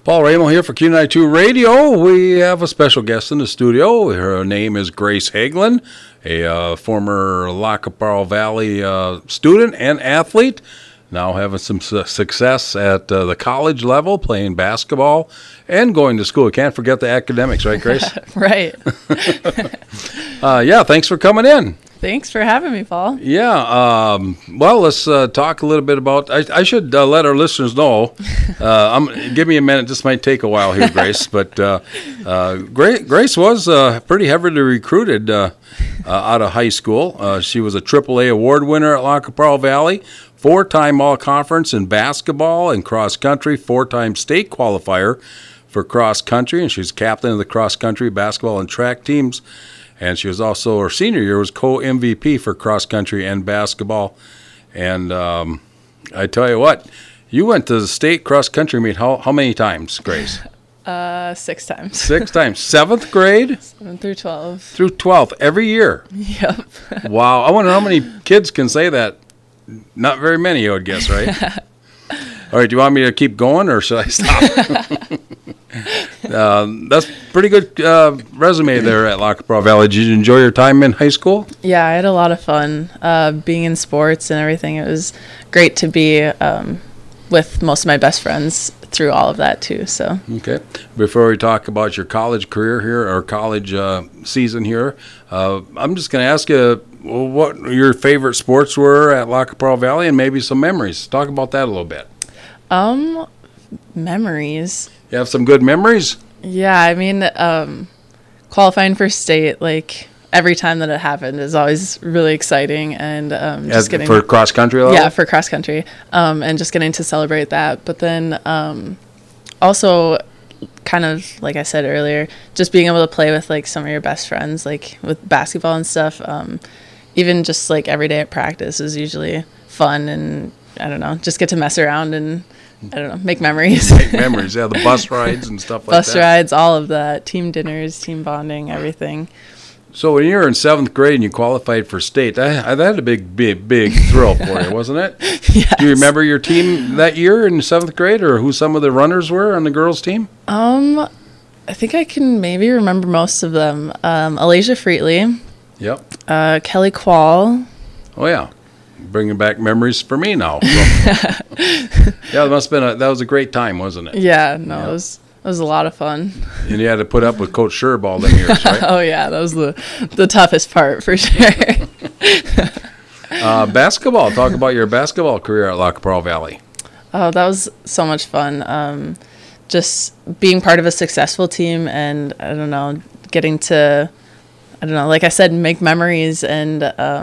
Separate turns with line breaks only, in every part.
Paul Ramo here for Q92 Radio. We have a special guest in the studio. Her name is Grace Hagelin, a former Lac qui Parle Valley student and athlete, now having some success at the college level, playing basketball and going to school. Can't forget the academics, right, Grace?
Right.
Yeah, thanks for coming in.
Thanks for having me, Paul.
Yeah, well, let's talk a little bit about, I should let our listeners know, give me a minute, this might take a while here, Grace, but Grace was pretty heavily recruited out of high school. She was a AAA award winner at Lac qui Parle Valley, 4-time All-Conference in basketball and cross-country, 4-time state qualifier for cross-country, and she's captain of the cross-country, basketball, and track teams. And she was also, her senior year, was co-MVP for cross-country and basketball. And I tell you what, you went to the state cross-country meet how many times, Grace?
6 times.
6 times. 7th grade?
7 through 12.
Through 12th, every year?
Yep.
Wow. I wonder how many kids can say that. Not very many, I would guess, right? All right, do you want me to keep going, or should I stop? That's pretty good resume there at Lac qui Parle Valley. Did you enjoy your time in high school?
Yeah, I had a lot of fun being in sports and everything. It was great to be with most of my best friends through all of that too. So
okay. Before we talk about your college career here or college season here, I'm just going to ask you what your favorite sports were at Lac qui Parle Valley and maybe some memories. Talk about that a little bit.
Memories.
You have some good memories?
Yeah, I mean, qualifying for state, like every time that it happened is always really exciting, and just getting
for cross country level.
Yeah, for cross country, and just getting to celebrate that. But then also, kind of like I said earlier, just being able to play with like some of your best friends, like with basketball and stuff. Even just like every day at practice is usually fun, and I don't know, just get to mess around and I don't know, make memories.
Make memories, yeah, the bus rides and stuff like that.
Bus rides, all of that, team dinners, team bonding, everything.
So when you were in 7th grade and you qualified for state, that had a big thrill for you, wasn't it?
Yes.
Do you remember your team that year in 7th grade, or who some of the runners were on the girls' team?
I think I can maybe remember most of them. Alasia Freetley.
Yep.
Kelly Quall.
Oh, yeah. Bringing back memories for me now. So. Yeah, that was a great time, wasn't it?
Yeah, no, yeah. It was a lot of fun.
And you had to put up with Coach Scherb all them years, right?
Oh yeah, that was the toughest part for sure.
Basketball. Talk about your basketball career at Lac qui Parle Valley.
Oh, that was so much fun. Just being part of a successful team, and I don't know, getting to, I don't know, like I said, make memories, and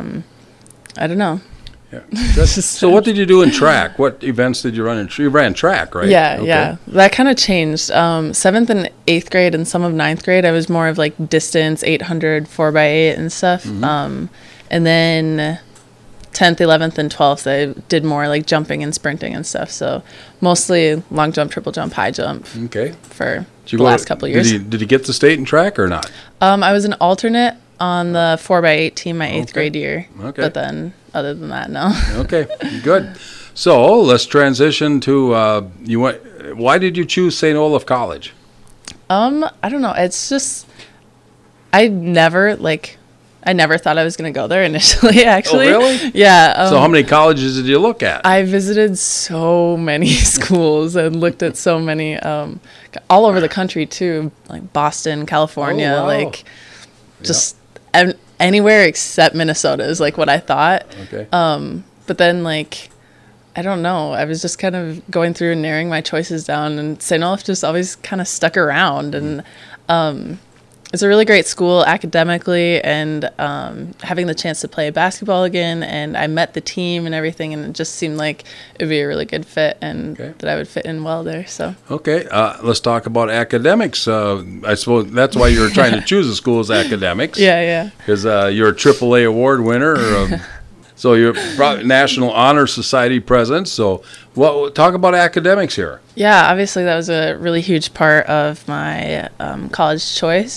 I don't know.
Yeah. So what did you do in track? What events did you run in? You ran track, right?
Yeah,
okay.
Yeah. That kind of changed. 7th and 8th grade and some of 9th grade, I was more of like distance, 800, 4x8 and stuff. Mm-hmm. And then 10th, 11th, and 12th, I did more like jumping and sprinting and stuff. So mostly long jump, triple jump, high jump.
Okay.
For the last couple of years.
Did you get to state in track or not?
I was an alternate on the 4x8 team my 8th grade year.
Okay.
But then other than that, no.
Okay, good. So let's transition to why did you choose St. Olaf College?
I don't know. It's just I never thought I was going to go there initially, actually.
Oh, really?
Yeah.
So how many colleges did you look at?
I visited so many schools and looked at so many all over the country too, like Boston, California,
wow.
like just anywhere except Minnesota is like what I thought.
Okay.
But then like I don't know, I was just kind of going through and narrowing my choices down, and St. Olaf just always kind of stuck around, and it's a really great school academically, and having the chance to play basketball again, and I met the team and everything, and it just seemed like it would be a really good fit, and that I would fit in well there. So
okay, let's talk about academics. I suppose that's why you were trying to choose a school as academics.
Yeah.
Because you're a AAA award winner. So you're National Honor Society president. So talk about academics here.
Yeah, obviously that was a really huge part of my college choice.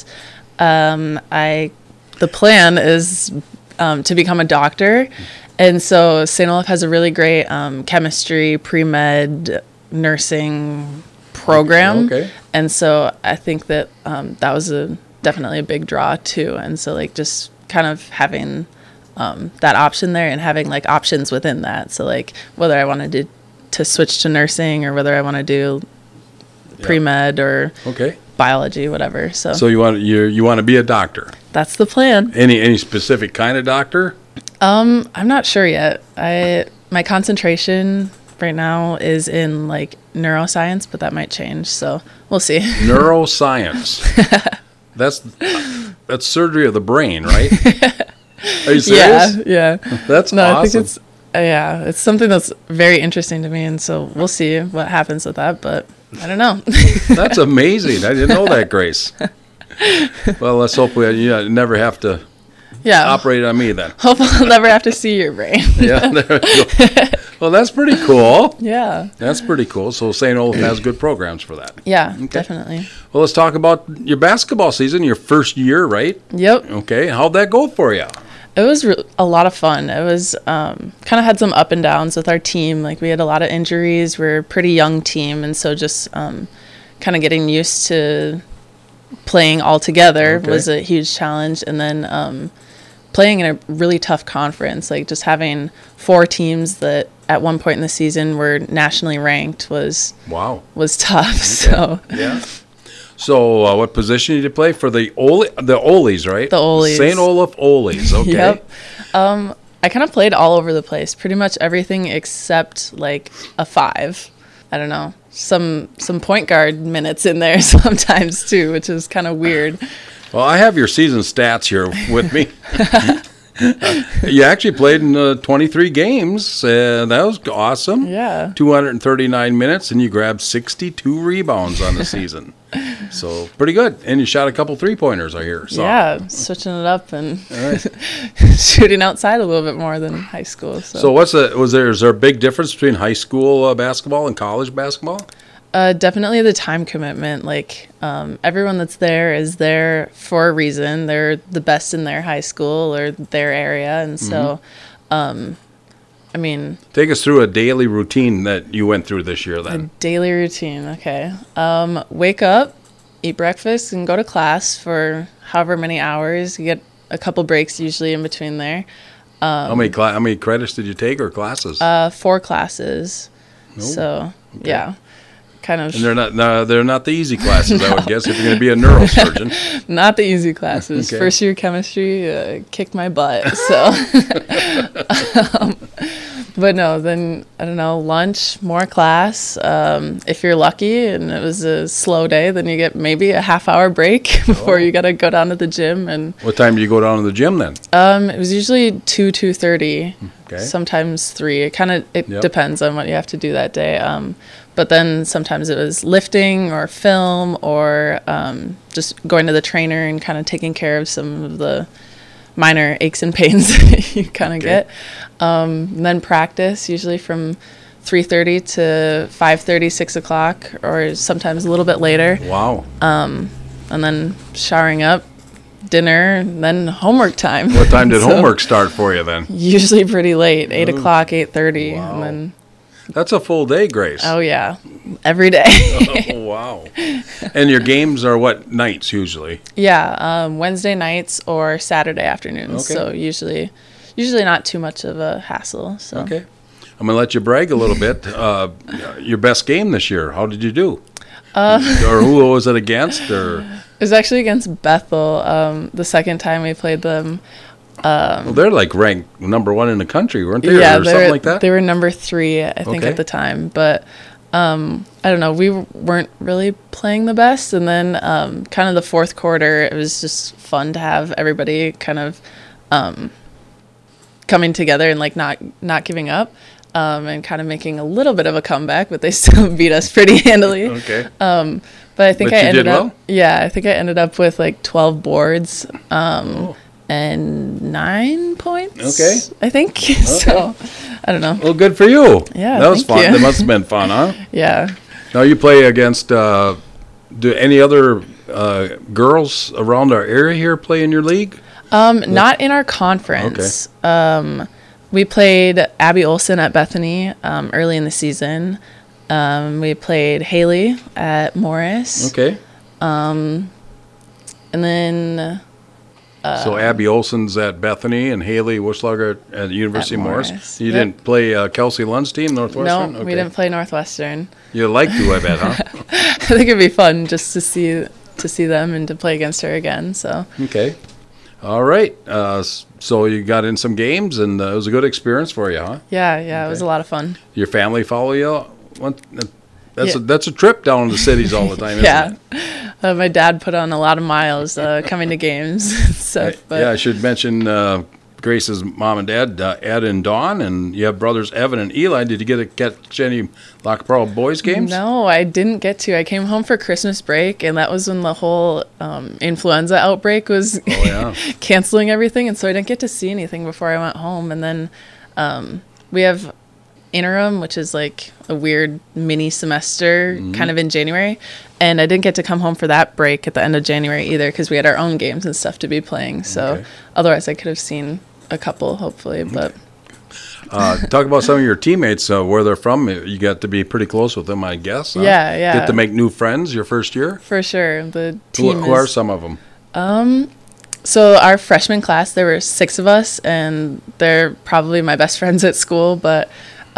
The plan is to become a doctor. And so St. Olaf has a really great chemistry, pre-med, nursing program.
Okay.
And so I think that that was definitely a big draw too. And so like just kind of having that option there and having like options within that. So like whether I wanted to switch to nursing or whether I want to do pre-med or
Okay.
biology, whatever.
So you want to be a doctor?
That's the plan.
Any specific kind of doctor?
I'm not sure yet. My concentration right now is in like neuroscience, but that might change. So we'll see.
Neuroscience. That's surgery of the brain, right? Are you serious?
Yeah.
That's
No,
awesome.
I think it's it's something that's very interesting to me, and so we'll see what happens with that. But I don't know.
That's amazing. I didn't know that, Grace. Well, let's hope we never have to operate on me then.
Hope I'll never have to see your brain.
Yeah. There we go. Well, that's pretty cool.
Yeah.
That's pretty cool. So St. Olaf has good programs for that.
Yeah, definitely.
Well, let's talk about your basketball season, your first year, right?
Yep.
Okay. How'd that go for you?
It was a lot of fun. It was kind of had some up and downs with our team. Like we had a lot of injuries. We're a pretty young team, and so just kind of getting used to playing all together was a huge challenge. And then playing in a really tough conference, like just having 4 teams that at one point in the season were nationally ranked was tough. Okay. So
yeah. So what position did you play for the Olies, right?
The Olies.
St. Olaf Olies. Okay.
Yep. I kind of played all over the place, pretty much everything except like a 5. I don't know, some point guard minutes in there sometimes too, which is kind of weird.
Well, I have your season stats here with me. You actually played in 23 games. That was awesome.
Yeah.
239 minutes, and you grabbed 62 rebounds on the season. So pretty good. And you shot a couple three-pointers, I hear. So.
Yeah, switching it up and shooting outside a little bit more than high school. So
is there a big difference between high school basketball and college basketball?
Definitely the time commitment. Like everyone that's there is there for a reason. They're the best in their high school or their area. And so, I mean...
Take us through a daily routine that you went through this year then.
A daily routine, okay. Wake up, eat breakfast, and go to class for however many hours. You get a couple breaks usually in between there.
How many credits did you take or classes?
4 classes. Oh, so, okay. Yeah. Kind of.
And they're not the easy classes, no. I would guess, if you're going to be a neurosurgeon.
Not the easy classes. Okay. First year chemistry kicked my butt. So, but no, then I don't know, lunch, more class. If you're lucky and it was a slow day, then you get maybe a half-hour break before you got to go down to the gym. And
what time do you go down to the gym then?
It was usually 2:30. Okay. Sometimes 3. It depends on what you have to do that day. But then sometimes it was lifting or film or just going to the trainer and kind of taking care of some of the minor aches and pains that you kind of get. And then practice, usually from 3:30 to 5:30, 6 o'clock, or sometimes a little bit later.
Wow.
And then showering up, dinner, and then homework time.
What time did homework start for you then?
Usually pretty late, 8 o'clock, 8:30.
Wow.
And then...
That's a full day, Grace.
Oh, yeah. Every day.
Oh, wow. And your games are what nights usually?
Yeah, Wednesday nights or Saturday afternoons. Okay. So usually not too much of a hassle. So.
Okay. I'm going to let you brag a little bit. Your best game this year, how did you do? Or who was it against? Or
it was actually against Bethel the second time we played them.
Well, they're like ranked number 1 in the country, weren't they?
Yeah,
or something like that?
They were number 3, I think, at the time. But I don't know, we weren't really playing the best. And then kind of the fourth quarter, it was just fun to have everybody kind of coming together and like not giving up and kind of making a little bit of a comeback, but they still beat us pretty handily.
Okay.
But I think I ended up, yeah, I think I ended up with like 12 boards. And 9 points.
Okay.
I think. Okay. So, I don't know.
Well, good for you.
Yeah.
That was fun. That must have been fun, huh?
Yeah.
Now you play against. Do any other girls around our area here play in your league?
Not in our conference. Okay. We played Abby Olson at Bethany early in the season. We played Haley at Morris.
Okay.
And then
So Abby Olson's at Bethany and Haley Wuschlager at University of Morris.
Morris.
You
Yep.
didn't play Kelsey Lund's team, Northwestern?
No, we didn't play Northwestern.
You like to, I bet, huh?
I think it'd be fun just to see them and to play against her again. So
Okay. All right. So you got in some games, and it was a good experience for you, huh?
yeah, it was a lot of fun.
Your family follow you? That's
Yeah.
that's a trip down to the cities all the time, isn't
Yeah,
it?
my dad put on a lot of miles coming to games and stuff. But
Yeah, I should mention Grace's mom and dad, Ed and Dawn, and you have brothers Evan and Eli. Did you get to catch any Lock Pearl boys games?
no, I didn't get to. I came home for Christmas break, and that was when the whole influenza outbreak was
Oh, yeah.
canceling everything, and so I didn't get to see anything before I went home. And then we have interim, which is like a weird mini semester kind of in January, and I didn't get to come home for that break at the end of January either because we had our own games and stuff to be playing. So
Okay.
otherwise I could have seen a couple hopefully, but
Talk about some of your teammates, where they're from. You got to be pretty close with them, I guess. Huh?
Yeah, yeah.
Get to make new friends your first year?
for sure the
Who,
team
who are
is
some of them?
so our freshman class, there were 6 of us, and they're probably my best friends at school. But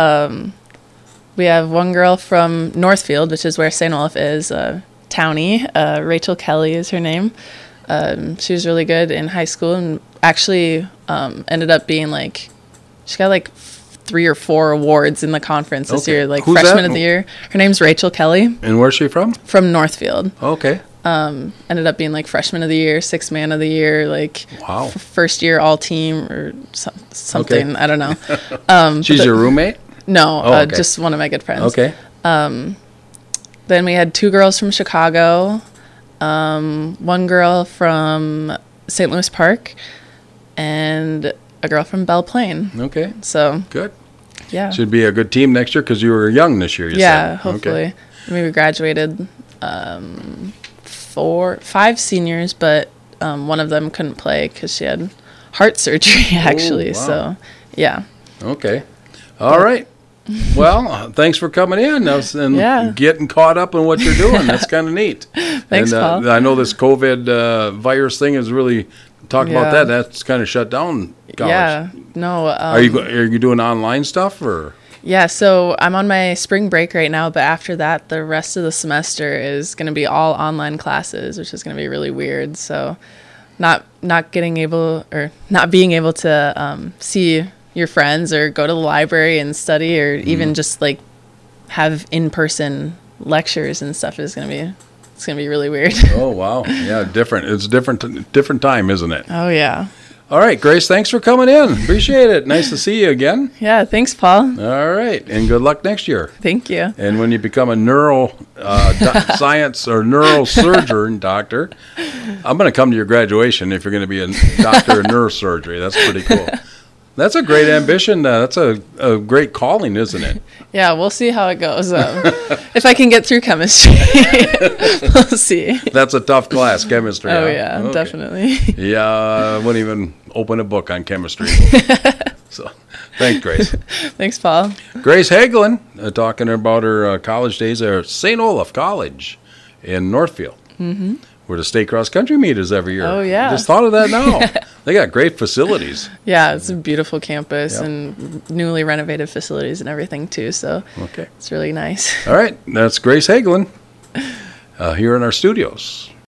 we have one girl from Northfield, which is where St. Olaf is, Townie. Rachel Kelly is her name. She was really good in high school, and actually ended up being like, she got like 3 or 4 awards in the conference this
Okay.
year, like
Who's
freshman
that?
of the year. Her name's Rachel Kelly
And where's she from?
from Northfield.
Okay.
Ended up being like freshman of the year, 6th man of the year, like
Wow.
first year all team or something. I don't know.
She's your roommate?
No,
Oh, okay.
just one of my good friends.
Okay.
Then we had 2 girls from Chicago, one girl from St. Louis Park, and a girl from Belle Plaine.
Okay.
So
Good.
yeah,
Should be a good team next year because you were young this year, you
yeah,
said.
hopefully.
Okay.
I mean, we graduated 5 seniors, but one of them couldn't play because she had heart surgery actually.
wow.
So yeah,
Okay. All right. Well, thanks for coming in and
Yeah.
getting caught up in what you're doing. That's kind of neat.
Thanks,
and,
Paul.
I know this COVID virus thing is really talk about
Yeah.
that. That's kind of shut down college.
yeah. No,
Are you doing online stuff or?
yeah, so I'm on my spring break right now, but after that, the rest of the semester is going to be all online classes, which is going to be really weird. So, not being able to see your friends or go to the library and study or even just like have in-person lectures and stuff is going to be really weird.
Oh wow, yeah, different. It's different time, isn't it?
Oh yeah.
All right, Grace, thanks for coming in. Appreciate it. Nice to see you again.
Yeah, thanks, Paul.
All right, and good luck next year.
Thank you.
And when you become a science or neurosurgeon doctor, I'm going to come to your graduation if you're going to be a doctor of neurosurgery. That's pretty cool. That's a great ambition. That's a great calling, isn't it?
Yeah, we'll see how it goes. If I can get through chemistry, we'll see.
That's a tough class, chemistry.
Oh
huh?
yeah,
Okay.
definitely.
Yeah, I wouldn't even open a book on chemistry. So, thanks, Grace.
Thanks, Paul.
Grace Hagelin, talking about her college days at St. Olaf College in Northfield, where the state cross country meet is every year.
Oh, yeah.
Just thought of that now. They got great facilities.
Yeah, it's a beautiful campus
Yep.
and newly renovated facilities and everything too. So
Okay.
it's really nice.
All right. That's Grace Hagelin here in our studios.